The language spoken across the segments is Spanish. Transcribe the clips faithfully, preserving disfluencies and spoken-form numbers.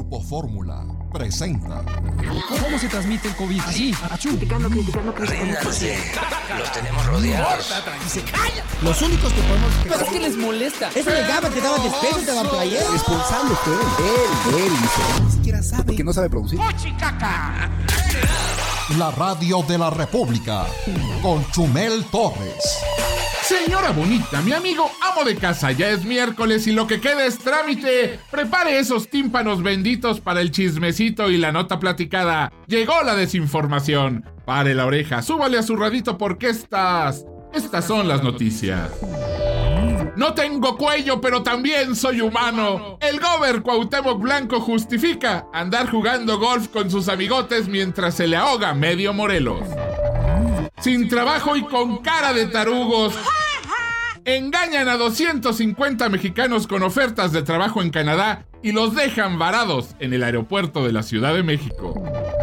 Grupo Fórmula presenta. ¿Cómo se transmite el COVID? Así, achú. Criticando, criticando, criticando. Los tenemos rodeados. Y se calla. Los únicos que podemos... Pero es que les molesta. Eso le daba, que daban despecho, te daban playera. Responsable usted. Él, él dice. Ni siquiera sabe. Que no sabe producir. La radio de la República con Chumel Torres. Señora bonita, mi amigo amo de casa, ya es miércoles y lo que queda es trámite. Prepare esos tímpanos benditos para el chismecito y la nota platicada. Llegó la desinformación. Pare la oreja, súbale a su radito porque estas... Estas son las noticias. No tengo cuello, pero también soy humano. El gober Cuauhtémoc Blanco justifica andar jugando golf con sus amigotes mientras se le ahoga medio Morelos. Sin trabajo y con cara de tarugos, engañan a doscientos cincuenta mexicanos con ofertas de trabajo en Canadá y los dejan varados en el aeropuerto de la Ciudad de México.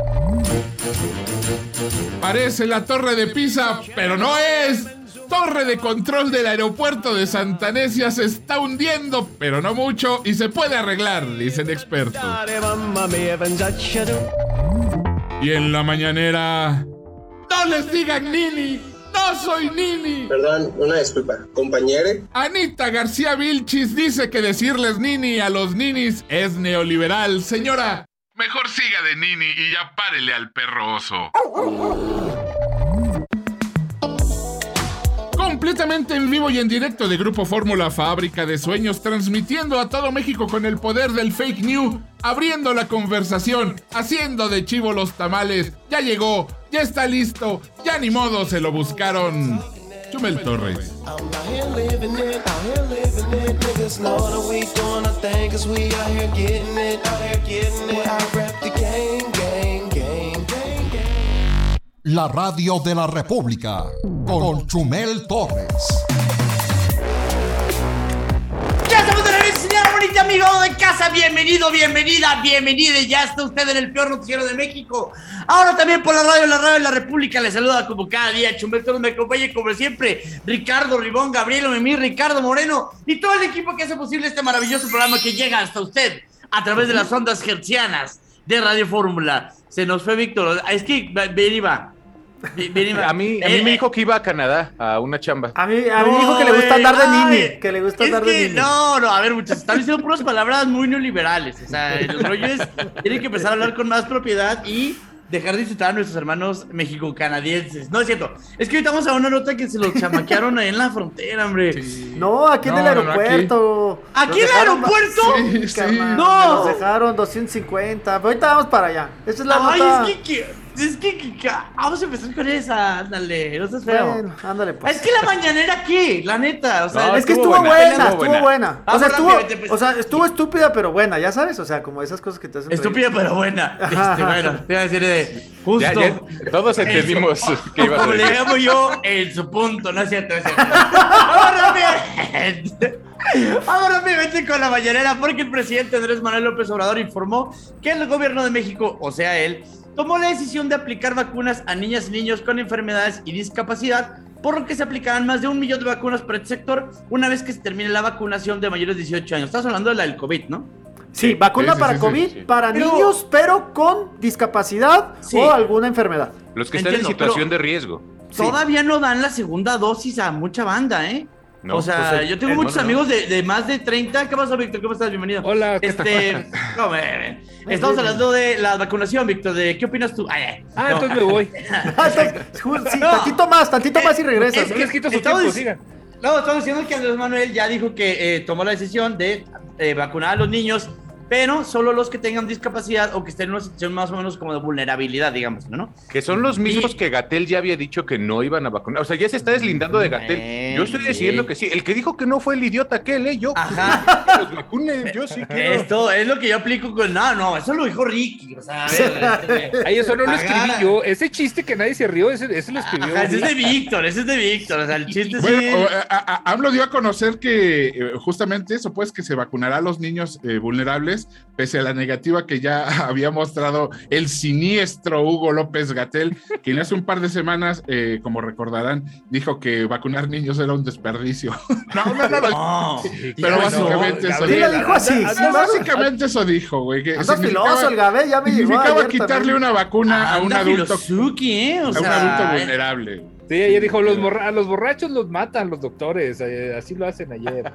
Parece la Torre de Pisa, pero no es. Torre de control del aeropuerto de Santa Necia se está hundiendo, pero no mucho, y se puede arreglar, dicen expertos. Y en la mañanera... ¡No les digan Nini! ¡No soy Nini! Perdón, una disculpa. ¿Compañere? Anita García Vilchis dice que decirles Nini a los ninis es neoliberal. Señora, mejor siga de Nini y ya párele al perro oso. Completamente en vivo y en directo de Grupo Fórmula, fábrica de sueños, transmitiendo a todo México con el poder del fake news, abriendo la conversación, haciendo de chivo los tamales. Ya llegó, ya está listo, ya ni modo se lo buscaron. Chumel Torres. La radio de la República con Chumel Torres. Ya estamos de regreso, señora bonita, amigo de casa. Bienvenido, bienvenida, bienvenida. Ya está usted en el peor noticiero de México. Ahora también por la radio, la radio de la República. Le saluda como cada día Chumel Torres. Me acompaña como siempre Ricardo Ribón, Gabriel Memí, Ricardo Moreno y todo el equipo que hace posible este maravilloso programa que llega hasta usted a través de las ondas hertzianas de Radio Fórmula. Se nos fue Víctor. Es que ven iba. A mí, a mí me dijo que iba a Canadá a una chamba. A mí, a mí no, dijo que le gusta andar de nini. Que le gusta es andar que, de nini. No, no, a ver, muchachos, están diciendo puras palabras muy neoliberales. O sea, los rollos tienen que empezar a hablar con más propiedad y dejar de disfrutar a nuestros hermanos mexico-canadienses. No es cierto. Es que ahorita vamos a una nota que se los chamaquearon ahí en la frontera, hombre. Sí. No, aquí no, en el aeropuerto. No, ¿aquí, ¿Aquí en el aeropuerto? Sí, sí. No. Nos dejaron doscientos cincuenta. Pero ahorita vamos para allá. Esa es la Ay, nota. Es que... Es que, que, que vamos a empezar con esa, ándale, no seas feo. Bueno, ándale pues. Es que la mañanera aquí, la neta, o sea, no, es que estuvo buena, buena estuvo buena. buena. O sea, estuvo, pues, o sea, estuvo estúpida pero buena, ya sabes, o sea, como esas cosas que te hacen estúpida reír. Pero buena. Este, bueno, te iba a decir de justo. Ya, ya, todos entendimos que iba a ser. Como le llamo yo en su punto, no es cierto, no es cierto. Ahora bien. Vamos rápidamente con la mañanera porque el presidente Andrés Manuel López Obrador informó que el gobierno de México, o sea él, tomó la decisión de aplicar vacunas a niñas y niños con enfermedades y discapacidad, por lo que se aplicarán más de un millón de vacunas para este sector una vez que se termine la vacunación de mayores de dieciocho años. Estás hablando de la del COVID, ¿no? Sí, vacuna sí, sí, para sí, COVID, sí, sí. para pero, niños, pero con discapacidad sí. o alguna enfermedad. Los que están Entiendo, en situación de riesgo. Todavía sí. no dan la segunda dosis a mucha banda, ¿eh? No, o sea, pues el, yo tengo el, muchos bueno, amigos de, de más de treinta. ¿Qué pasa, Víctor? ¿Cómo estás? Bienvenido. Hola. Este, no, me, me, estamos hablando de la vacunación, Víctor. ¿De qué opinas tú? Ay, ay, ah, no. Entonces me voy. sí, no. Tantito más, tantito más y regresas. Es, es que su tiempo, siga. No, estamos diciendo que Andrés Manuel ya dijo que eh, tomó la decisión de eh, vacunar a los niños, pero solo los que tengan discapacidad o que estén en una situación más o menos como de vulnerabilidad, digamos, ¿no? Que son los mismos y... que Gatell ya había dicho que no iban a vacunar. O sea, ya se está deslindando de Gatell. Eh, yo estoy diciendo que sí. El que dijo que no fue el idiota aquel, ¿eh? Yo, Ajá. Que los vacunen, yo sí que Esto es lo que yo aplico con... No, no, eso lo dijo Ricky. O sea, a ver... Ay, eso no lo escribí yo. Ese chiste que nadie se rió, ese, ese lo escribió. Ajá, ese es de Víctor, ese es de Víctor. O sea, el chiste bueno, sí... A, a, AMLO dio a conocer que eh, justamente eso, pues, que se vacunará a los niños eh, vulnerables López, pese a la negativa que ya había mostrado el siniestro Hugo López-Gatell, quien hace un par de semanas, eh, como recordarán, dijo que vacunar niños era un desperdicio. No, no, no, no. no. Pero básicamente no, eso dijo. dijo así. No, básicamente eso dijo, güey. Que filoso el Gabe, ya me significaba quitarle una vacuna ah, a un adulto, ¿eh? o a sea, un adulto vulnerable. Sí, ayer dijo, los borra- a los borrachos los matan los doctores, eh, así lo hacen ayer.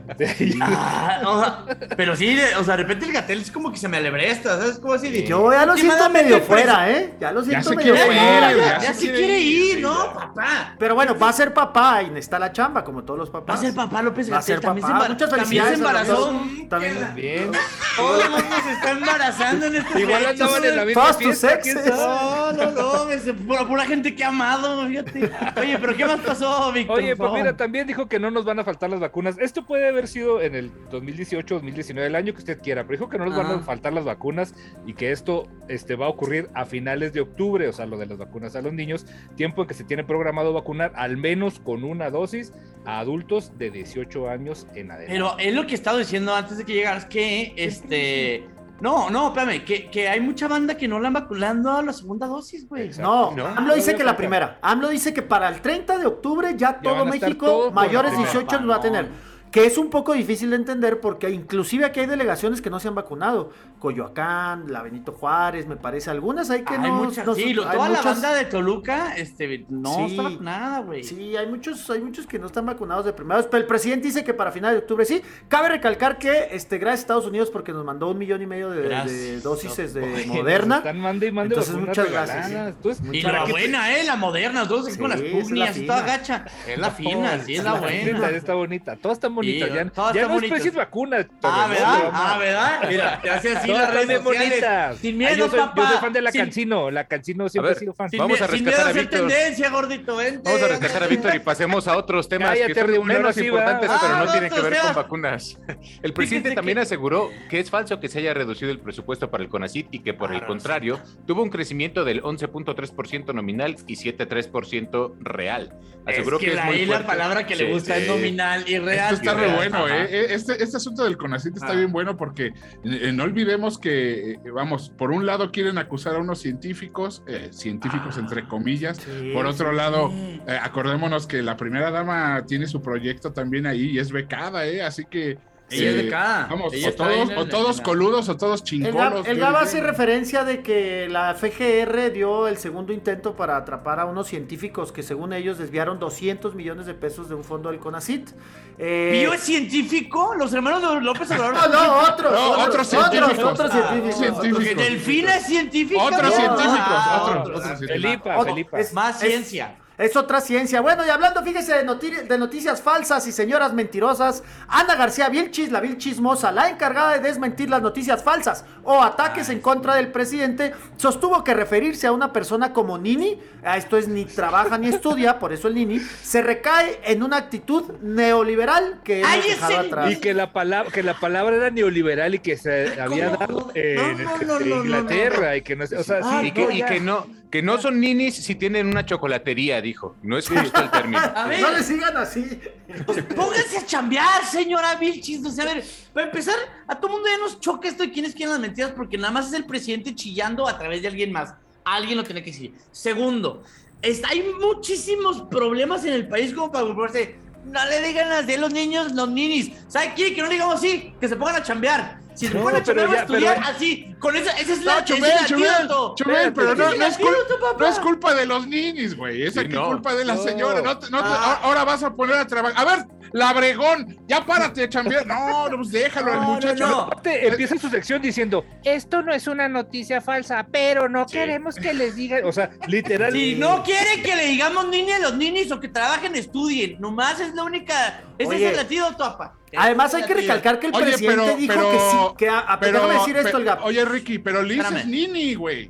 ah, o sea, pero sí, o sea, de repente el Gatell es como que se me alebresta, ¿sabes? Como así de, yo ya lo siento medio fuera, ¿eh? Ya lo siento medio fuera. Ya, ya se quiere ir, ir, ¿no, papá? Pero bueno, va a ser papá y necesita la chamba, como todos los papás. Va a ser papá López Va a ser Gatell, papá. también Muchas se, también se embarazó. También. Bien. Todo el mundo se está embarazando en este Igual andaban en la misma fiesta. No, no, no, por pura gente que ha amado, fíjate. Oye, pero ¿qué más pasó? Víctor, Oye, pues mira, también dijo que no nos van a faltar las vacunas. Esto puede haber sido en el dos mil dieciocho, dos mil diecinueve, el año que usted quiera, pero dijo que no nos Ajá. van a faltar las vacunas y que esto este, va a ocurrir a finales de octubre, o sea, lo de las vacunas a los niños, tiempo en que se tiene programado vacunar al menos con una dosis a adultos de dieciocho años en adelante. Pero es lo que he estado diciendo antes de que llegaras, que este... No, no, espérame, que, que hay mucha banda que no la han vacunado a la segunda dosis, güey. No, no, AMLO dice que la primera. AMLO dice que para el treinta de octubre ya todo México mayores de dieciocho lo va a tener. Que es un poco difícil de entender porque inclusive aquí hay delegaciones que no se han vacunado. Coyoacán, la Benito Juárez, me parece. Algunas hay que hay no... Muchas, no sí, hay toda muchas... la banda de Toluca este, no sí, está vacunada, güey. Sí, hay muchos, hay muchos que no están vacunados de primeros. Pero el presidente dice que para final de octubre sí. Cabe recalcar que este, gracias a Estados Unidos porque nos mandó un millón y medio de, de dosis no, de oye, Moderna. Están mande y mande Entonces muchas gracias. Sí. Entonces, y la buena, que... eh, la Moderna. Entonces sí, con las pugnias y toda gacha. Es la fina, sí, es la buena. Está bonita, todas están bonitas. Sí, ya todas ya están no bonitas. es precio vacuna. Ah, ¿verdad? Ah, ¿verdad? Mira, te hace así las redes sociales. Sin miedo, yo soy, papá. Yo soy fan de la sin... Cancino. La Cancino siempre ha sido fan. Sin, vamos a sin rescatar miedo a Víctor. tendencia, gordito, vente. Vamos a rescatar a Víctor y pasemos a otros temas Cállate, que son menos así, importantes, va. pero ah, no, no tienen que ver sea... con vacunas. El presidente Fíjese también que... aseguró que es falso que se haya reducido el presupuesto para el CONACYT y que por ah, el contrario no. tuvo un crecimiento del once punto tres por ciento nominal y siete punto tres por ciento real. Aseguró es que, que la, es muy la palabra que sí, le gusta sí. es nominal y real. Esto está re bueno, ¿eh? Este, este asunto del CONACYT está ah. bien bueno porque eh, no olvidemos que, eh, vamos, por un lado quieren acusar a unos científicos, eh, científicos ah, entre comillas, sí, por otro sí, lado, sí. Eh, acordémonos que la primera dama tiene su proyecto también ahí y es becada, ¿eh? Así que ella es de acá. Vamos, o todos, o todos coludos o todos chingolos. El Gab hace referencia de que la F G R dio el segundo intento para atrapar a unos científicos que según ellos desviaron doscientos millones de pesos de un fondo del CONACYT. Eh... ¿Pío es científico? ¿Los hermanos de López Obrador? No, no, otros. No, otros, otros científicos. Otros científicos. Ah, científicos. ¿Delfina es científica? Otros no. científicos. Ah, otros, otros. otros Felipa, otros. Felipa. Es más es, ciencia. Es otra ciencia. Bueno, y hablando, fíjese, de, noti- de noticias falsas y señoras mentirosas, Ana García Vilchis, la vil chismosa, la encargada de desmentir las noticias falsas o ataques Ay, en contra del presidente, sostuvo que referirse a una persona como Nini, a esto es ni trabaja ni estudia, por eso el Nini, se recae en una actitud neoliberal que hemos dejado atrás. Y que la palabra, que la palabra era neoliberal y que se había dado en no, no, no, no, Inglaterra no, no, no. y que no, o sea, ah, sí, y, que, y que no, que no son ninis si tienen una chocolatería, dijo. No es justo el término. A ver, no le sigan así. Pues pónganse a chambear, señora Vilchis. O sea, a ver, para empezar, a todo mundo ya nos choca esto de quiénes quieren las mentiras porque nada más es el presidente chillando a través de alguien más. Alguien lo tiene que decir. Segundo, está, hay muchísimos problemas en el país como para preocuparse. No le digan así a los niños, los ninis. ¿Sabe qué? Que no le digamos así, que se pongan a chambear. Si se no, ponen a chambear o a estudiar pero... así, con esa, esa es la, no, Chumel, esa es Chumel, antídoto. Chumel, pero no, no, es antídoto, culpa, no es culpa de los ninis, güey. Es sí, no. culpa de la no. señora. No, no, ah. Ahora vas a poner a trabajar. A ver, Labregón, ya párate a chambear. No, pues déjalo al no, muchacho. No, no. Aparte, empieza su sección diciendo, esto no es una noticia falsa, pero no sí. queremos que les digan, o sea, literal. Si no quieren que le digamos niña a los ninis o que trabajen, estudien. Nomás es la única, ese Oye. es el antídoto, apa. Además hay que recalcar que el oye, presidente pero, dijo pero, que sí, que a, a pero, déjame decir pero, esto, el Gap. Oye, Ricky, pero Liz Espérame. es Nini, güey.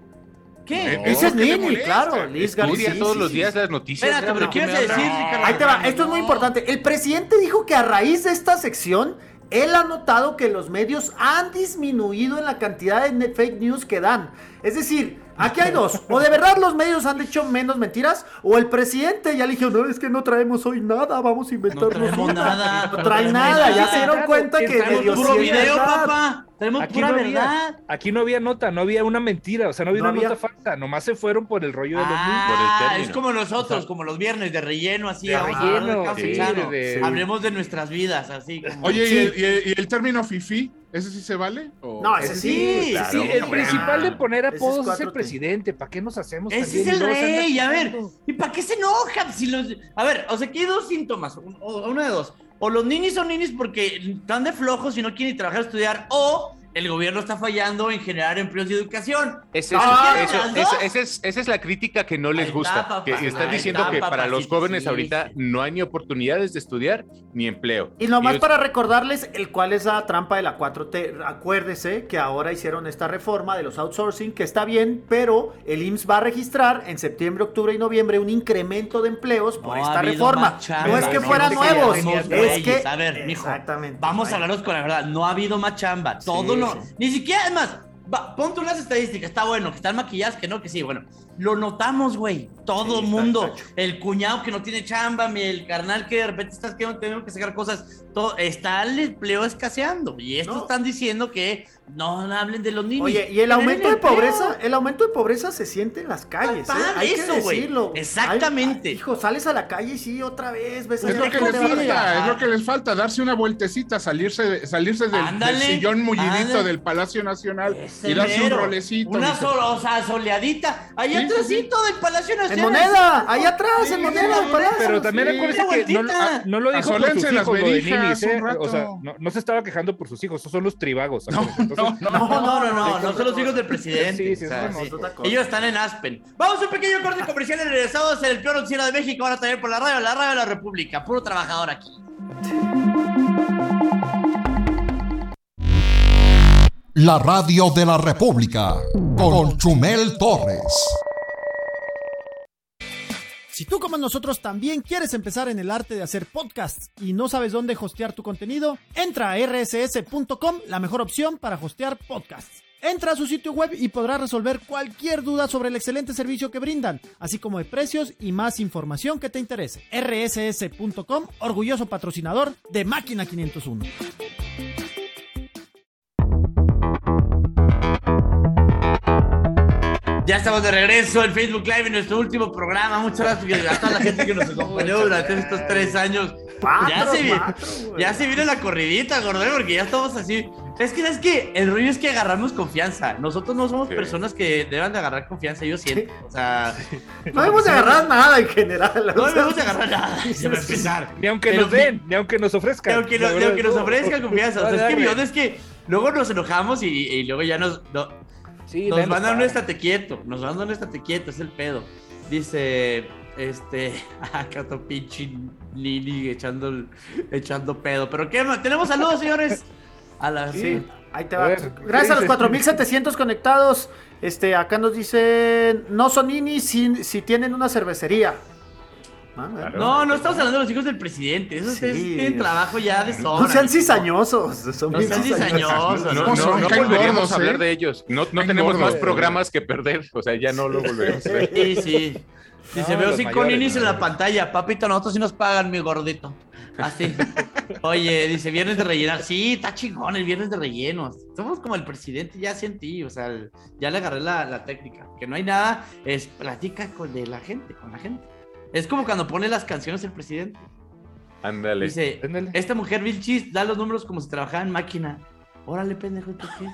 ¿Qué? No, Ese es Nini, claro. Liz Estudia sí, todos sí, los sí. días las noticias. Espérate, pero ¿qué vas a decir, Ricardo? Ahí te va, esto es muy importante. El presidente dijo que a raíz de esta sección, él ha notado que los medios han disminuido en la cantidad de fake news que dan. Es decir, Aquí hay dos. O de verdad los medios han dicho menos mentiras, o el presidente ya le dijo, no, es que no traemos hoy nada, vamos a inventarnos No traemos una". nada. No trae nada, ya se dieron cuenta que medio puro sí es video, verdad. papá. Tenemos Aquí pura no, había, verdad. aquí no había nota, no había una mentira, o sea, no había No una había. nota falsa, nomás se fueron por el rollo de los Ah, por el término. es como nosotros, O sea, como los viernes de relleno, así. de vamos a hablar relleno, causa sí, y sano. de- Hablemos de nuestras vidas, así. Como... Oye, Sí. ¿y, el, y el- y el término fifí? ¿Ese sí se vale? ¿O- No, ese sí. Sí, Sí, sí, el bueno. principal de poner Ese es apodos es, cuatro el T. presidente. ¿Para qué nos hacemos Ese también? es el Y luego se rey, andan a ver. quejando. ¿Y para qué se enojan? Si los... A ver, o sea, aquí hay dos síntomas. un- o- Uno de dos. O los ninis son ninis porque están de flojos y no quieren trabajar, estudiar. O el gobierno está fallando en generar empleos y educación. Ese Ah, es- eso- las eso- dos. esa, es, esa es la crítica que no les Ahí gusta. está, papá. Que están Ahí diciendo está, que para los papacito, jóvenes sí, ahorita sí. no hay ni oportunidades de estudiar ni empleo. Y nomás Y es- para recordarles el cuál es la trampa de la cuatro T. Acuérdese que ahora hicieron esta reforma de los outsourcing, que está bien, pero el I M S S va a registrar en septiembre, octubre y noviembre un incremento de empleos por No ha esta habido reforma. más chamba, No es que no, fueran no, nuevos, somos es reyes. que... A ver, mijo, Exactamente. vamos Ay, a hablarnos con la verdad. No ha habido más chamba. Todo Sí, no. sí. Ni siquiera, además, va, ponte unas estadísticas. Está bueno, que están maquilladas, que no, que sí. Bueno, lo notamos, güey. Todo el Sí, mundo. está gacho. El cuñado que no tiene chamba, mi- el carnal que de repente estás que tenemos que sacar cosas. Todo, está el empleo escaseando. Y estos No. están diciendo que no hablen de los niños. Oye, y el Generen aumento de empleo. pobreza, el aumento de pobreza se siente en las calles, ¿eh? Papá, Hay eso, que güey. decirlo. Exactamente. Ay, hijo, sales a la calle y sí, otra vez, ves Es allá lo que cómo les te va a falta, regalar. es lo que les falta, darse una vueltecita, salirse, de- salirse del, del Ándale, sillón mullidito ándale. del Palacio Nacional Ese y darse un mero. rolecito. Una mi- sola, o sea, soleadita. Allá Sí, sí, atrásito del Palacio Nacional. En moneda, ahí atrás, Sí, en moneda, sí, del palacio. Pero también Sí, acuérdense esa que no, vueltita. ah, no lo dijo por sus Asólense las hijos, lo de verijas ninis, un ¿eh? rato. O sea, no, no se estaba quejando por sus hijos, esos son los tribagos. acuérdense. Entonces, No, no, no, no, no son los hijos del presidente. Sí, sí, o sea, eso no, sí. es otra cosa. Ellos están en Aspen. Vamos a un pequeño corte comercial y regresados en el peor noticiero de México. Ahora también por la radio, la radio de la República. Puro trabajador aquí. La radio de la República con Chumel Torres. Si tú como nosotros también quieres empezar en el arte de hacer podcasts y no sabes dónde hostear tu contenido, entra a erre ese ese punto com, la mejor opción para hostear podcasts. Entra a su sitio web y podrás resolver cualquier duda sobre el excelente servicio que brindan, así como de precios y más información que te interese. erre ese ese punto com, orgulloso patrocinador de Máquina quinientos uno. Ya estamos de regreso en Facebook Live en nuestro último programa. Muchas gracias a toda la gente que nos acompañó durante estos tres años. Cuatro, ya, se viene, cuatro, güey. ya se viene la corridita, gordo, porque ya estamos así. Es que, es que el rollo es que agarramos confianza. Nosotros no somos Sí. personas que deban de agarrar confianza, yo siento. O sea, No debemos de agarrar nada en general. no o sea, debemos de agarrar nada. Se va a empezar. Ni aunque Pero nos den, ni aunque nos ofrezcan. Ni aunque, la nos, ni verdad, aunque nos no. ofrezcan confianza. O sea, es que Agarre. mi onda es que luego nos enojamos y, y luego ya nos. No, Sí, Nos denos mandan un paz. estate quieto, nos mandan un estate quieto, es el pedo. Dice, este, acá tu pinche Nini echando, el- echando pedo. Pero qué, ma- tenemos saludos, señores. A la, sí. Sí, ahí te A va. ver, Gracias ¿qué a los dices? cuatro mil setecientos conectados. Este, acá nos dicen, no son ninis si, si tienen una cervecería. Ah, bueno. No, no estamos hablando de los hijos del presidente. Esos Sí. es- tienen trabajo ya de sobra. No sean cizañosos. Son No bien sean cizañosos. No, No, no, son no caen volveríamos gordos, a hablar ¿eh? de ellos. No, no Caen tenemos gordos. más programas que perder. O sea, ya no lo volveremos a ver. Sí, sí. Dice, No, veo los cinco mayores, ninis en ¿no? la pantalla. Papito, nosotros sí nos pagan, mi gordito. Así. Oye, dice, viernes de rellenar. Sí, está chingón el viernes de rellenos. Somos como el presidente, ya sentí. O sea, el- ya le agarré la, la técnica. Que no hay nada, es platica con de la gente, con la gente. Es como cuando pone las canciones el presidente. Ándale. Dice, Ándale. esta mujer Vilchis da los números como si trabajara en máquina. Órale, pendejo, ¿tú qué?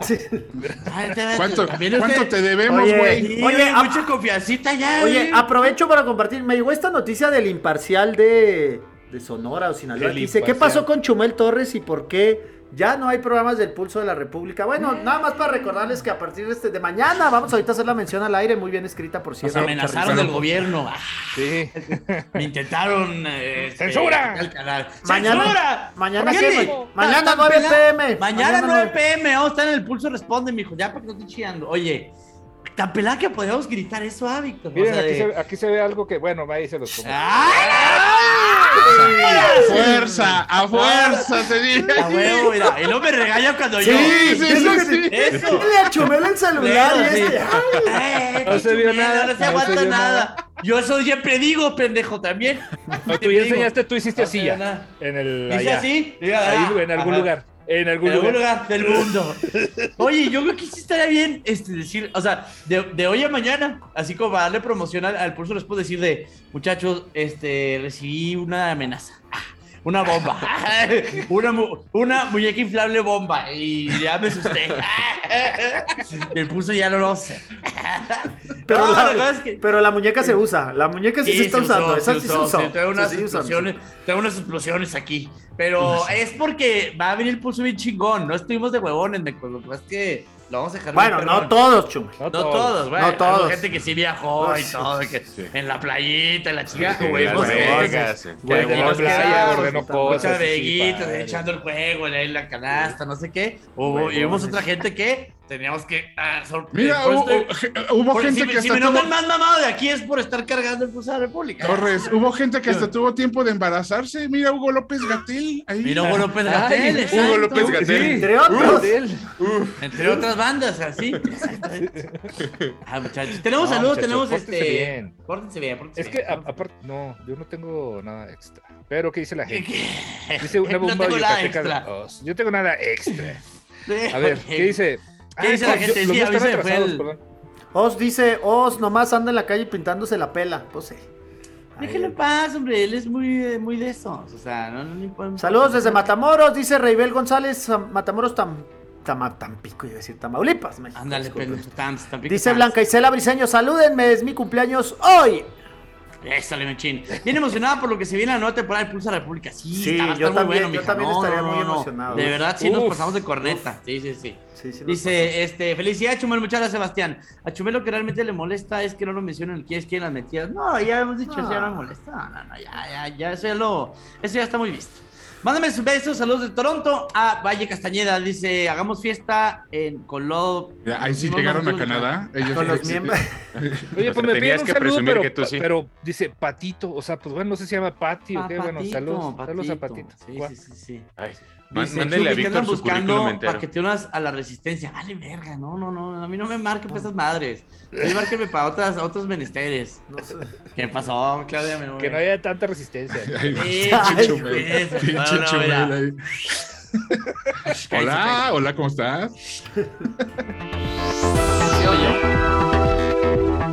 Ay, te- ¿Cuánto, también es cuánto que- te debemos, Oye, güey? Sí, Oye, oye, a- mucha confiancita ya. Oye, güey. aprovecho para compartir. Me llegó esta noticia del imparcial de, de Sonora o Sinaloa. Del Dice, ¿qué Imparcial. pasó con Chumel Torres y por qué ya no hay programas del Pulso de la República? Bueno, nada más para recordarles que a partir de, este, de mañana vamos ahorita a hacer la mención al aire, muy bien escrita, por Nos cierto. amenazaron Mucha del risa. gobierno. Ah, Sí. me intentaron. eh, este, ¡Censura! al canal. Mañana- ¡Censura! Mañana, ¿Por qué ¿qué? ni- Ma- mañana tan nueve pelada? p m Mañana nueve p m Vamos a estar en el Pulso Responde, mijo. Ya para que no estoy chillando. Oye, tan pelada que podíamos gritar eso, ah, Víctor. Miren, O sea, aquí, de- se, aquí se ve algo que, bueno, ahí se los pongo. A fuerza, a fuerza, te dije. A huevo, mira. Y no me regaña cuando Sí, yo. sí, Es lo sí, que sí. te- Eso. Dile a Chumel el celular y Sí. este. Ay, No se vio chumela, nada, No se no aguanta se vio nada. nada. Yo eso siempre digo, pendejo, también. No, tú ya enseñaste, tú hiciste No así se ve ya. nada. En el. ¿Dice allá. así? Ahí, en algún Ajá. lugar. En algún En algún lugar. lugar del mundo. Oye, yo creo que sí estaría bien este, decir, o sea, de, de hoy a mañana, así como para darle promoción al, al pulso, les puedo decir de, muchachos, este, recibí una amenaza. Ah, una bomba. Una, mu- una muñeca inflable bomba. Y ya me asusté. El pulso ya no lo sé. Pero, No, la, la verdad es que- pero la muñeca se usa. La muñeca sí, se está usó, usando. Esa se sí se usó, usó. sí, trae unas Sí, se usa. explosiones, trae unas explosiones aquí. Pero es porque va a venir el pulso bien chingón. No estuvimos de huevones, me acuerdo. Lo que pasa es que lo vamos a dejar Bueno, bien no perrón. todos, Chumel. No todos, bueno, No todos. hubo gente que sí viajó y Sí. todo, que en la playita, en la chica, Sí, juguemos Las Vegas, cosas. sí. Que En aquí la nos playa, quedamos, ordenó muchas cosas, sí, veguitas, padre. echando el juego, en la canasta, no sé qué. Hubo, y Huevones. vimos otra gente que teníamos que ah, Mira, por hubo, este- hubo por- gente si, que si hasta mi tuvo... nombre más mamado de aquí es por estar cargando el pulso de la República. Torres, hubo gente que hasta tuvo tiempo de embarazarse. Mira, Hugo López Gatell. Ahí. Mira, Hugo López Ay, Gatell, Hugo exacto. López Gatell. Sí. Entre otros. Entre otras bandas, así. Exactamente. Ah, muchachos. Tenemos No, saludos, muchachos, tenemos pórtense este. bien. Pórtense bien, pórtense Es bien. que, a- aparte, no, yo no tengo nada extra. Pero, ¿qué dice la ¿Qué- gente? qué? Dice una No bomba tengo nada yucateca. extra. Oh, yo tengo nada extra. Sí, A ver, ok. ¿qué dice? ¿Qué dice la yo- gente? los Sí, míos a mí están se me fue atrasados, el- perdón. Os dice, Os nomás anda en la calle pintándose la pela. Pues sí. Déjenlo en paz, hombre. Él es muy, eh, muy de esos. O sea, no, no, no podemos- Saludos desde Matamoros, dice Reibel González, Sam- Matamoros Tam, Tama- Tampico, iba a decir Tamaulipas, México. Ándale, disculpe. pendejo, tan- tan pico, Dice tan. Blanca Isela Briseño, salúdenme, es mi cumpleaños hoy. Échale, mechín. Bien emocionada por lo que se viene la nueva temporada del Pulso de la República. Sí, Sí, está, va a yo estar muy también, bueno, yo mija. también No, estaría no, muy no. emocionado. De verdad, sí nos Uf, pasamos de corneta. Sí, sí, sí. Sí, sí nos Dice, este, felicidades, Chumel, muchas gracias, Sebastián. A Chumel lo que realmente le molesta es que no lo mencionen quién es quién las metidas. No, ya hemos dicho, eso ya no me molesta. No, no, no, ya, ya, ya, eso ya lo, eso ya está muy visto. Mándame sus besos, saludos de Toronto a Valle Castañeda. Dice, hagamos fiesta en Coló. Ya, ahí sí No, llegaron no, a no, Canadá. Ellos Con los sí- miembros. Oye, O pues sea, me tenías piden un que saludo, presumir pero, que tú sí. pero dice Patito, o sea, pues bueno, no sé si se llama Pati o Ah, qué, bueno, Patito, saludos, saludos a Patito. Patito. Sí, Guau. sí, sí, sí. Ay, man- Dice, mándenle a Chuy, que Víctor andan su currículum buscando entero. para que te unas a la resistencia. Vale, verga, no, no, no, a mí no me marquen para esas madres. A mí márquenme para otras, otros menesteres. No sé. ¿Qué pasó, Claudia? Me Que no haya tanta resistencia. Ay, Sí, pinche Chumel. Chumel, No, pinche no, Chumel mira. ahí. Hola, hola, ¿cómo estás? Se oye.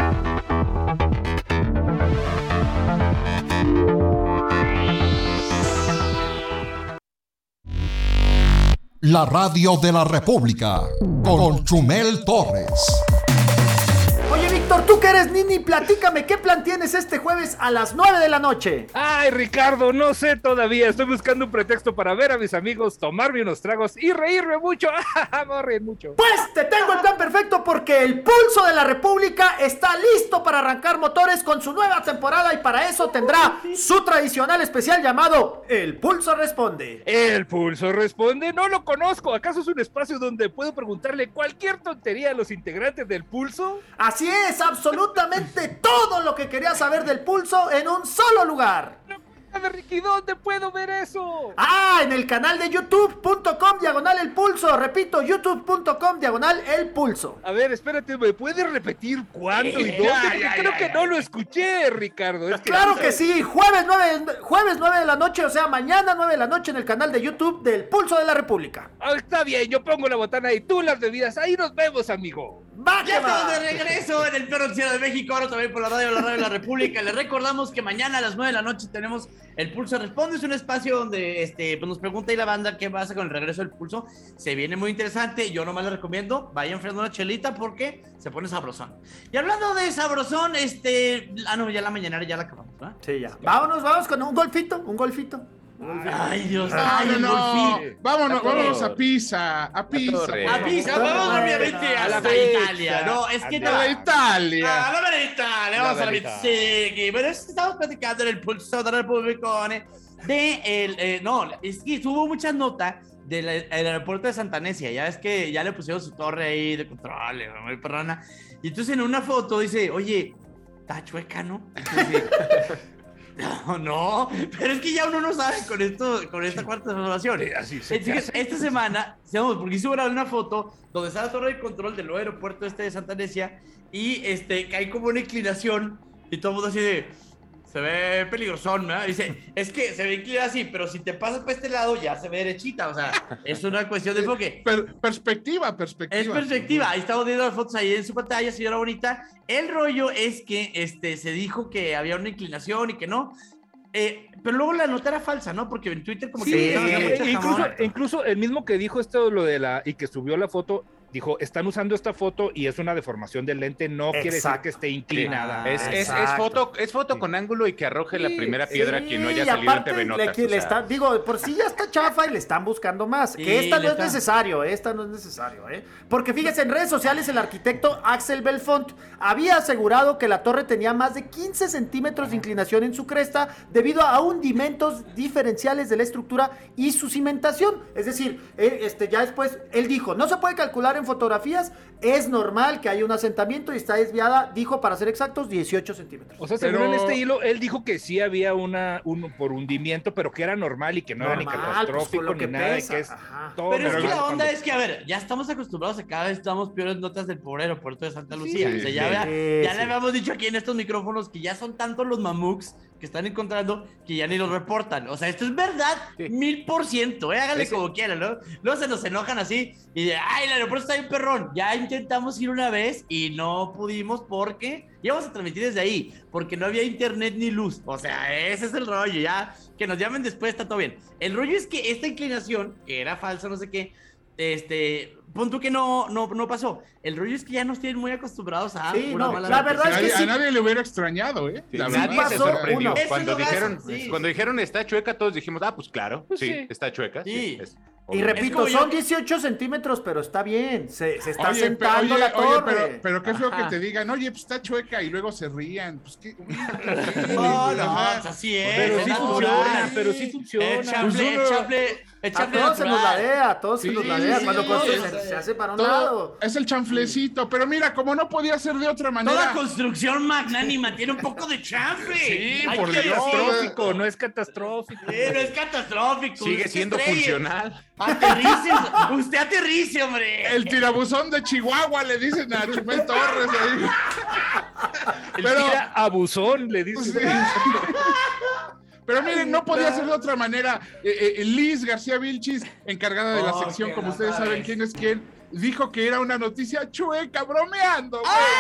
La radio de la República con Chumel Torres. Oye, Víctor, tú que eres Nini, platícame, ¿qué plan tienes este jueves a las nueve de la noche? Ay, Ricardo, no sé todavía. Estoy buscando un pretexto para ver a mis amigos, tomarme unos tragos y reírme mucho. Me voy a reír mucho. Pues te tengo el plan perfecto porque el Pulso de la República está listo para arrancar motores con su nueva temporada y para eso tendrá su tradicional especial llamado El Pulso Responde. El Pulso Responde, no lo conozco. ¿Acaso es un espacio donde puedo preguntarle cualquier tontería a los integrantes del Pulso? Así es, absolutamente todo lo que querías saber del Pulso en un solo lugar. De Ricky, ¿dónde puedo ver eso? Ah, en el canal de youtube punto com diagonal el pulso. Repito, youtube punto com diagonal el pulso. A ver, espérate, ¿me puedes repetir cuándo y dónde? Ya, Porque ya, creo ya, que ya. no lo escuché, Ricardo. Es que Claro que sí, jueves nueve, jueves nueve de la noche, o sea, mañana nueve de la noche en el canal de YouTube del Pulso de la República. Ah, está bien, yo pongo la botana y tú las bebidas. Ahí nos vemos, amigo. ¡Va Ya que va! estamos de regreso en el Perro Noticiero de México, ahora también por la radio, la radio de la República. Les recordamos que mañana a las nueve de la noche tenemos el Pulso Responde, es un espacio donde este, pues nos pregunta ahí la banda qué pasa con el regreso del Pulso. Se viene muy interesante, yo nomás les recomiendo, vayan fregando una chelita porque se pone sabrosón. Y hablando de sabrosón, este, ah no, ya la mañanera ya la acabamos, ¿verdad? Sí, ya. Vámonos, vamos con un golfito, un golfito. Ay, Dios, Ah, ay, no, el no. golfín. Vámonos, A todos. vámonos a Pisa, a Pisa. torre. por A Pisa, favor. vamos obviamente A la hasta fecha. Italia. No, es que A no. A la Italia. Ah, la verità, le La vamos a la verità. Mizzeghi. Pero es que estamos platicando en el Pulso de la República de el, eh, no, es que hubo muchas notas del aeropuerto de Santa Necia. Ya ves que ya le pusieron su torre ahí de control, muy perrona. Y entonces en una foto dice, oye, está chueca, ¿no? Entonces, no, no, pero es que ya uno no sabe con esto, con esta cuarta transformación. Así se Entonces, esta semana, digamos, porque hizo una foto donde está la torre de control del nuevo aeropuerto este de Santa Necia y este, cae como una inclinación y todo el mundo así de, se ve peligrosón, ¿no? Dice, es que se ve inclinada así, pero si te pasas para este lado ya se ve derechita, o sea, es una cuestión de enfoque. Per- perspectiva, perspectiva. Es perspectiva, ahí estamos viendo las fotos ahí en su pantalla, señora bonita. El rollo es que este, se dijo que había una inclinación y que no. Eh, pero luego la nota era falsa, ¿no? Porque en Twitter como Sí, que... eh, incluso, incluso el mismo que dijo esto lo de la y que subió la foto dijo, están usando esta foto y es una deformación del lente, no Exacto. quiere decir que esté inclinada. Es, es, es foto, es foto sí. con ángulo y que arroje sí, la primera piedra sí, quien no haya salido en T V Notas. Le, le está, digo, por si ya está chafa y le están buscando más. Sí, que esta no está. es necesario, esta no es necesario, ¿eh? Porque fíjese, en redes sociales el arquitecto Axel Belfont había asegurado que la torre tenía más de quince centímetros de inclinación en su cresta debido a hundimentos diferenciales de la estructura y su cimentación. Es decir, él, este, ya después él dijo, no se puede calcular en fotografías, es normal que haya un asentamiento y está desviada, dijo para ser exactos, dieciocho centímetros. O sea, según pero... en este hilo, él dijo que sí había una un por hundimiento, pero que era normal y que no normal, era ni catastrófico pues, ni nada, que es todo pero es que la onda cuando... es que, a ver, ya estamos acostumbrados a cada vez estamos peores notas del pobre aeropuerto de Santa Lucía. Sí, o sea, ya, sí, vea, sí, ya sí. le habíamos dicho aquí en estos micrófonos que ya son tantos los mamuks que están encontrando que ya ni los reportan. O sea, esto es verdad, sí. mil por ciento, ¿eh? Háganle Ese... como quieran, ¿no? Luego se nos enojan así y de, ay, el aeropuerto está bien perrón. Ya intentamos ir una vez y no pudimos porque íbamos a transmitir desde ahí, porque no había internet ni luz. O sea, ese es el rollo, ya. Que nos llamen después, está todo bien. El rollo es que esta inclinación, que era falsa, no sé qué, este, punto que no, no, no pasó. El rollo es que ya nos tienen muy acostumbrados a sí, una no, mala la verdad es que a sí. nadie le hubiera extrañado, ¿eh? Sí, la nadie verdad. se sorprendió. Uno. Cuando dijeron, sí. cuando dijeron está chueca, todos dijimos, ah, pues claro, pues sí, sí, está chueca. Sí. sí es, y repito, son dieciocho centímetros, pero está bien. Se, se está oye, sentando oye, la torre. Oye, pero, pero qué feo que te digan, oye, pues está chueca y luego se rían. Pues qué. No, no, pues así es. Pero es sí natural. funciona, pero sí funciona. El chafle, el chafle, el chafle. A todos se nos ladea, a todos sí, se nos ladea. sí, Cuando sí, sí, se, se, se hace para un todo, lado. Es el chanflecito, pero mira, como no podía ser de otra manera. Toda construcción magnánima tiene un poco de chanfle. Sí, Hay por que catastrófico, no es catastrófico. Sí, no es catastrófico. Sigue siendo estrella. funcional. Aterrice, usted aterrice, hombre. El tirabuzón de Chihuahua, le dicen a Chumel Torres ahí. El pero, tira abusón, le dicen. Sí. Pero miren, no podía ser de otra manera. Eh, eh, Liz García Vilchis, encargada de la oh, sección, como ustedes saben quién es quién, dijo que era una noticia chueca, bromeando.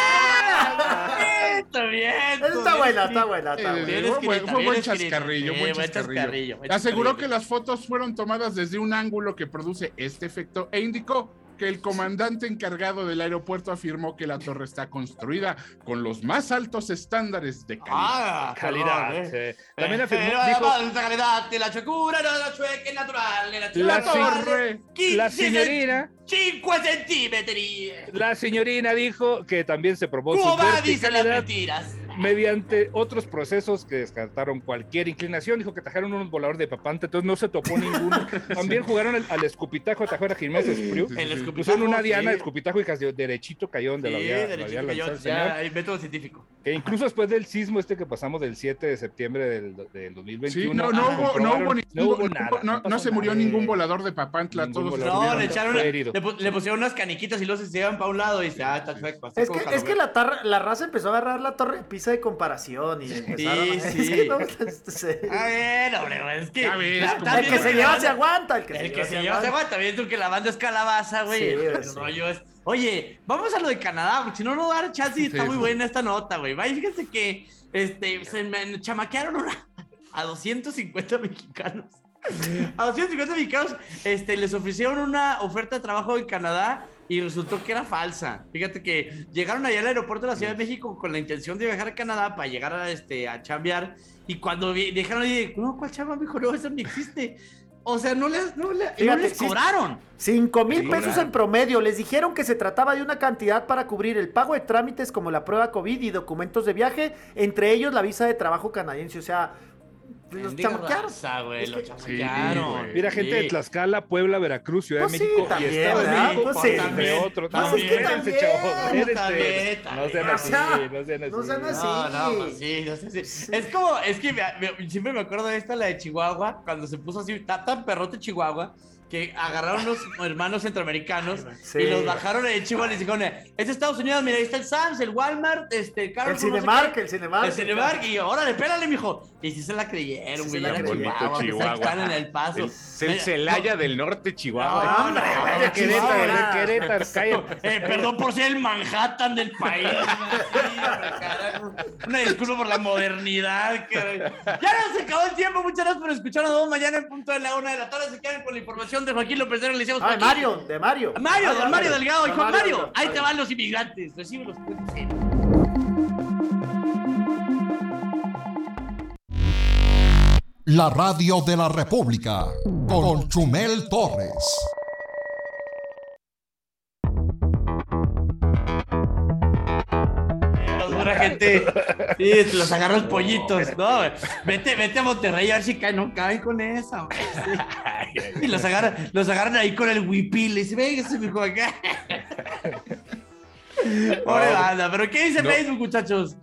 ¡Ah! Está bien. Está buena, está buena, está buena. Eh, fue, fue, fue buen chascarrillo, sí, buen chascarrillo. chascarrillo buen Aseguró chascarrillo. que las fotos fueron tomadas desde un ángulo que produce este efecto e indicó que el comandante encargado del aeropuerto afirmó que la torre está construida con los más altos estándares de calidad. Ah, calidad. Eh, sí. También eh, afirmó pero dijo, la calidad de la chuecura, no la chueca es natural. La, la, torre, la señorina cinco centímetros. La señorina dijo que también se probó su verticalidad mediante otros procesos que descartaron cualquier inclinación. Dijo que atajaron unos voladores de papanta, entonces no se topó ninguno. También jugaron al, al escupitajo, atajaron a Jiménez Espriu. Pusieron una diana de escupitajo y casi derechito cayó donde sí, lo había, lo había lanzado el señor. Ya hay método científico. Que incluso después del sismo este que pasamos del siete de septiembre del, del dos mil veintiuno. Sí, no, no, ah, hubo, no, hubo, no hubo nada. No, no, no se murió nada. Ningún volador de papantla. Todos no, le echaron, le, le pusieron unas caniquitas y luego se llevan para un lado y dice, ah, está chueco. Es que, es que la, tar, la raza empezó a agarrar la torre de pisa de comparación y empezaron sí, a... sí. Es que no, sí. A ver, hombre, es que... Ves, la, el que se lleva se aguanta. El que, el se, que se lleva se aguanta. Bien tú que la banda es calabaza, güey. Sí, el sí. rollo es... Oye, vamos a lo de Canadá, porque si no, no va a dar chance y está sí, muy sí. buena esta nota, güey. Vaya, fíjense que este, se me chamaquearon una, a doscientos cincuenta mexicanos. A doscientos cincuenta mexicanos este, les ofrecieron una oferta de trabajo en Canadá y resultó que era falsa. Fíjate que llegaron allá al aeropuerto de la Ciudad de México con la intención de viajar a Canadá para llegar a, este, a chambear. Y cuando dejaron ahí, no, ¿cuál chamba? Me dijo, no, eso ni existe. O sea, no les, no les, Fíjate, no les cobraron. Cinco mil pesos en promedio. Les dijeron que se trataba de una cantidad para cubrir el pago de trámites como la prueba COVID y documentos de viaje, entre ellos la visa de trabajo canadiense. O sea, los chamaquearon. Güey, Es los que- chamaquearon. Sí, Mira, gente Sí. de Tlaxcala, Puebla, Veracruz, Ciudad Pues de sí, México también, y Estado de ¿verdad? México, Pues sí. entre otros. Pues No, es que espérense, también, chavos, espérense. también, No sean O así, sea, no sean así. no sean así. No, no, pues sí, no sé si- Es como, es que me- me- siempre me acuerdo de esta, la de Chihuahua, cuando se puso así, tan, tan perrote Chihuahua, que agarraron unos hermanos centroamericanos Sí. y los bajaron en Chihuahua y les dijeron, este es Estados Unidos, mira, ahí está el Sam's, el Walmart, este, el El Carrefour, no sé Cinemark, qué". el Cinemark. El Cinemark, y órale, pégale, mijo. Y sí se la creyeron, Sí güey, se la era creyeron. Chihuahua, Bonito pues, ahí están en el paso. Es el Celaya del norte, Chihuahua. No, hombre, güey, De Querétaro, Chihuahua. de Querétaro, cállate. Eh, perdón por ser el Manhattan del país. Carajo. Una disculpa por la modernidad. caray. Ya nos acabó el tiempo. Muchas gracias por escucharnos. Nos vemos mañana en punto de la una de la tarde. Se quedan con la información de Joaquín López Dóriga. Le decimos, Ah, de Joaquín. Mario, de Mario. Mario, don Mario Delgado. De Hijo Mario Mario, Delgado. ahí te van los inmigrantes. Recíbelos. Sí. La radio de la República con Chumel Torres. Buena gente. Sí, te los agarra los pollitos. No, güey. vete, vete a Monterrey a ver si caen. No caen con esa. güey. Sí. Y los agarran, los agarran ahí con el huipil. Y dice, venga, se me hijo acá. Pobre banda. Pero ¿qué dice No. Facebook, muchachos?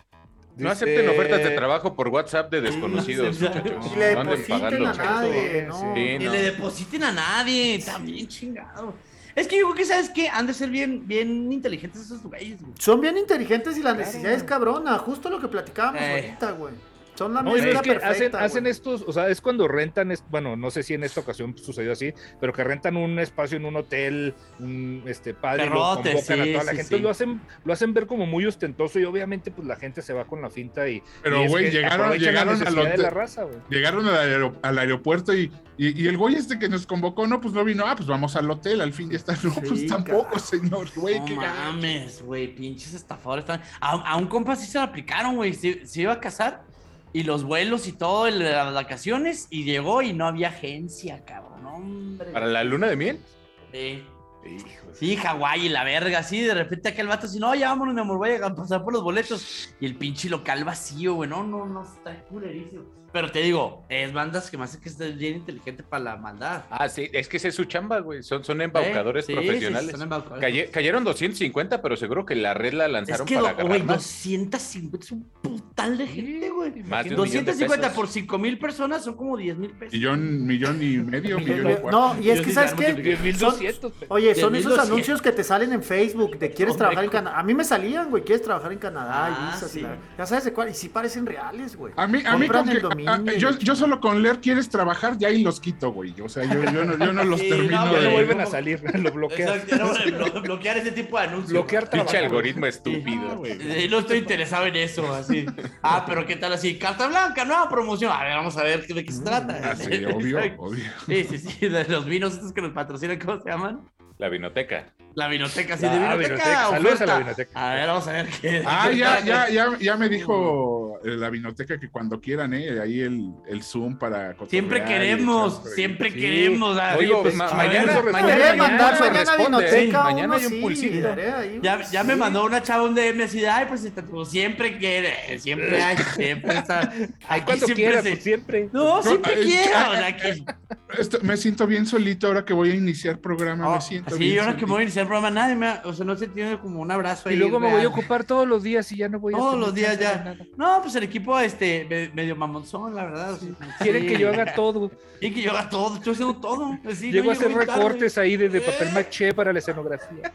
No Dice- acepten ofertas de trabajo por WhatsApp de desconocidos, Sí, muchachos. Y le No anden depositen pagando. a nadie, ¿no? Sí, Ni no. le depositen a nadie. También chingado. Es que yo creo que, ¿sabes qué? Han de ser bien, bien inteligentes esos güeyes, güey. Son bien inteligentes y la necesidad es cabrona. Justo lo que platicábamos Eh. ahorita, güey. Son la No, y mezcla es que hacen, perfecta, hacen güey. estos, o sea, es cuando rentan, es- bueno, no sé si en esta ocasión sucedió así, pero que rentan un espacio en un hotel, un este padre, Perrote, lo convocan sí, a toda la sí, gente, sí. lo hacen, lo hacen ver como muy ostentoso y obviamente pues la gente se va con la finta y Pero, y es güey, que llegaron- aprovechan llegaron la al necesidad de hotel. la raza, güey. Llegaron al, aero- al aeropuerto y, y, y el güey este que nos convocó, no, pues no vino, ah, pues vamos al hotel, al fin ya está, no, pues Sí, tampoco, cara. señor, güey, No qué gacho. mames, güey, pinches estafadores. Están... A, a un compa sí se lo aplicaron, güey. Se, se iba a casar y los vuelos y todo, el- las vacaciones, y llegó y no había agencia, cabrón. Hombre. ¿Para la luna de miel? Sí. Hijo. Sí, Hawái y la verga, así de repente aquel vato así, no, ya vámonos, mi amor, voy a pasar por los boletos. Y el pinche local vacío, güey, no, no, no, está culerísimo. Pero te digo, es bandas que me hace que estés bien inteligente para la maldad. Ah, sí, es que ese es su chamba, güey. Son, son embaucadores Sí, sí, profesionales. son embaucadores. Caye- cayeron doscientos cincuenta, pero seguro que la red la Es lanzaron que, para do- güey, agarrar más. doscientos cincuenta es un putal de gente, güey. Más de un millón de doscientos cincuenta pesos. por cinco mil personas son como diez mil pesos. Millón, millón y medio, millón y cuarto. No, y es Yo que, sí ¿sabes gano qué? mil Son- doscientos, Oye, son diez mil esos doscientos. anuncios que te salen en Facebook de quieres Hombre, trabajar en con- Canadá. A mí me salían, güey, quieres trabajar en Canadá Ah, y visas y sí. la- ya sabes de cuál, y sí parecen reales, güey. A mí, a mí Compran con el que, dominio a- a- y yo, la yo solo con leer quieres trabajar, ya ahí los quito, güey. O sea, yo, yo no, yo no los Sí, termino no, Ya pero no de... vuelven a salir, lo bloqueas. Exacto, no, blo- bloquear ese tipo de anuncios. Bloquear Pinche trabajo. algoritmo estúpido. Sí, no estoy interesado en eso, así. Ah, pero ¿qué tal así? Carta blanca, nueva promoción. A ver, vamos a ver de qué se trata. Ah, sí, obvio, Exacto. obvio. Sí, sí, sí, de los vinos estos que nos patrocinan, ¿cómo se llaman? La vinoteca. La vinoteca, sí, Ah, de vinoteca. vinoteca. Saludos a la oferta. vinoteca. A ver, vamos a ver qué. Ah, ya, ya, ya, ya me dijo eh, la vinoteca que cuando quieran, eh, ahí el, el Zoom para cotorrear Siempre y queremos, echar- siempre Sí. queremos. ah, Oigo, pues, ma- a mañana- ver, mañana- Debería mandar se mañana responde, vinoteca, sí, mañana uno hay un sí, pulsito. daré ahí, Ya, uno ya me sí. mandó una chava un D M así de, ay, pues está, pues, siempre quiere, siempre hay, siempre está. Ay, Aquí cuando siempre quiera, se- pues siempre. No, siempre eh, quiero. ah, o sea, que- Esto- me siento bien solito ahora que voy a iniciar programa, Oh, me siento sí, bien ahora que me solito. voy a iniciar el programa, nadie me ha, o sea, no se tiene como un abrazo ahí. Y luego me voy a real. ocupar todos los días y ya no voy a Todos tener los días chance de ya. nada. No, pues el equipo, este, me- medio mamonzón, la verdad. sí. Quieren Sí. que yo haga todo. Y que yo haga todo, estoy haciendo todo. Sí, Llego no, a hacer muy tarde. recortes ahí de, de papel Eh. maché para la escenografía.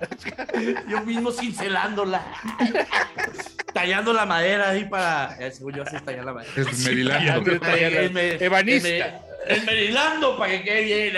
Yo mismo cincelándola. Tallando la madera ahí para. eh, según yo, así es tallar la madera. Esmerilando. Sí, tallando. Esme- Ebanista. esme- Esmerilando para que quede bien.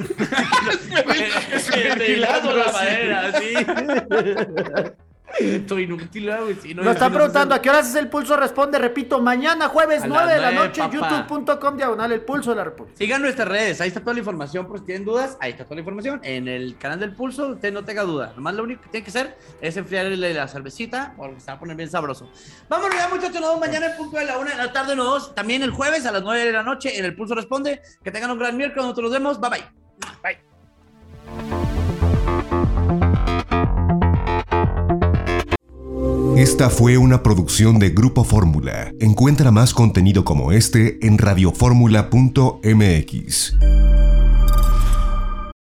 Esmerilando la madera, sí. Estoy inútil, güey. Sí, no, Nos están no sé preguntando si- a qué horas es el pulso. Responde, repito, mañana jueves A nueve las de la nueve, noche, papá. youtube punto com diagonal el pulso de la República. Sigan nuestras redes, ahí está toda la información por si tienen dudas, ahí está toda la información. En el canal del Pulso, usted no tenga duda. Nomás lo único que tiene que hacer es enfriarle la cervecita porque se va a poner bien sabroso. Vámonos ya, muchachos, nos vemos mañana en punto de la una de la tarde, nos vemos también el jueves a las nueve de la noche en el Pulso Responde. Que tengan un gran miércoles, nosotros nos vemos, bye bye. Bye. Esta fue una producción de Grupo Fórmula. Encuentra más contenido como este en radioformula punto m x.